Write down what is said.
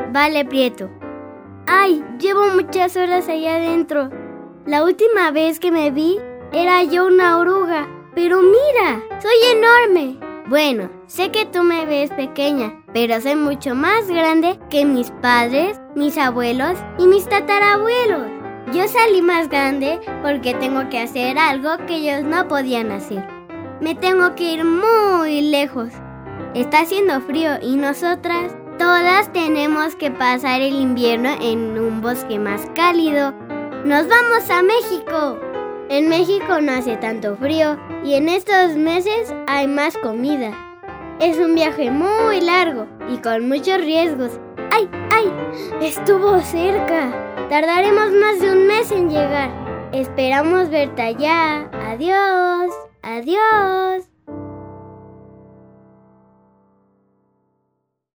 Vale, Prieto. ¡Ay! Llevo muchas horas allá adentro. La última vez que me vi era yo una oruga. Pero mira, soy enorme. Bueno, sé que tú me ves pequeña, pero soy mucho más grande que mis padres, mis abuelos y mis tatarabuelos. Yo salí más grande porque tengo que hacer algo que ellos no podían hacer. Me tengo que ir muy lejos. Está haciendo frío y nosotras todas tenemos que pasar el invierno en un bosque más cálido. ¡Nos vamos a México! En México no hace tanto frío y en estos meses hay más comida. Es un viaje muy largo y con muchos riesgos. ¡Ay, ay! Estuvo cerca. Tardaremos más de un mes en llegar. Esperamos verte allá. Adiós. Adiós.